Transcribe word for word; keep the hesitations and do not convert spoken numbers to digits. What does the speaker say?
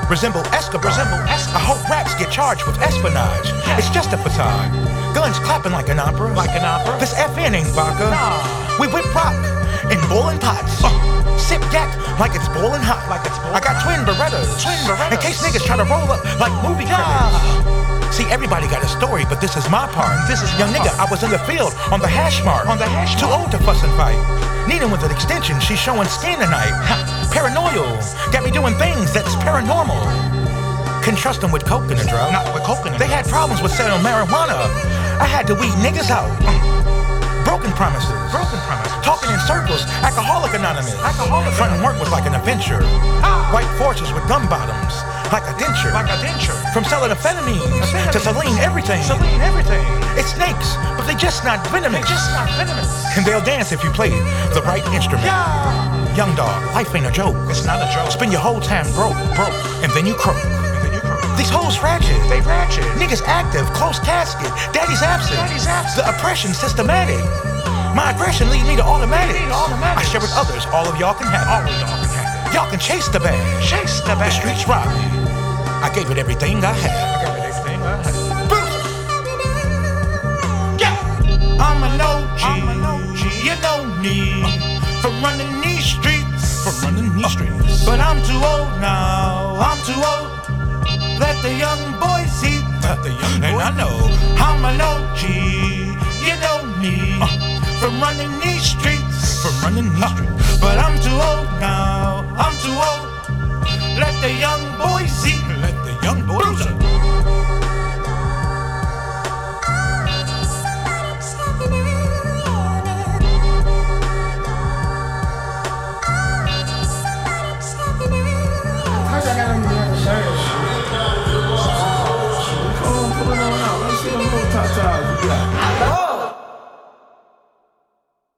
resemble Escobar. Resemble Escobar. I hope raps get charged with espionage. It's just a facade. Guns clapping like an opera. Like an opera? This F N ain't vodka. Nah. We whip rock in boiling pots. Uh, sip yak like it's boiling hot. Like it's boiling I got twin Berettas. Twin Berettas. In case niggas try to roll up like movie Yeah. credits. See, everybody got a story, but this is my part. This is my Young nigga, part. I was in the field on the hash mark. On the hash Too mark. old to fuss and fight. Nina with an extension, she's showing skin tonight. Paranoidal, got me doing things that's paranormal. Couldn't trust them with coke in the drug. Not with coke in the They drug. had problems with selling marijuana. I had to weed niggas out. Broken promises. Broken promises. Talking in circles, alcoholic anonymous. Alcoholic Frontin' work was like an adventure. Ah. White forces with gum bottoms, like a denture. Like a denture. From selling amphetamines Amphetamines. to saline everything. Saline everything. It's snakes, but they just not venomous. They just not venomous. And they'll dance if you play the right instrument. Yeah. Young dog, life ain't a joke. It's not a joke. Spend your whole time broke, broke, and then you croak. And then you croak. These hoes ratchet. They ratchet. Niggas active, close casket. Daddy's absent. Daddy's absent. The oppression systematic. My aggression lead me to automatic. Lead to automatics. I share with others. All of y'all can have All it. of y'all can have it. Y'all can chase the bag. Chase the The bag. streets robbed me. I gave it everything I had. I got everything I had. Yeah. I'm an O G. I'm an O G. You know me. For running these streets. For running these streets. But I'm too old now. I'm too old. Let the young boys see. Let the young And boy- I know I'm an O G. You know me. From running these streets. For running these streets. But I'm too old now. I'm too old. Let the young boys see. Let the young boys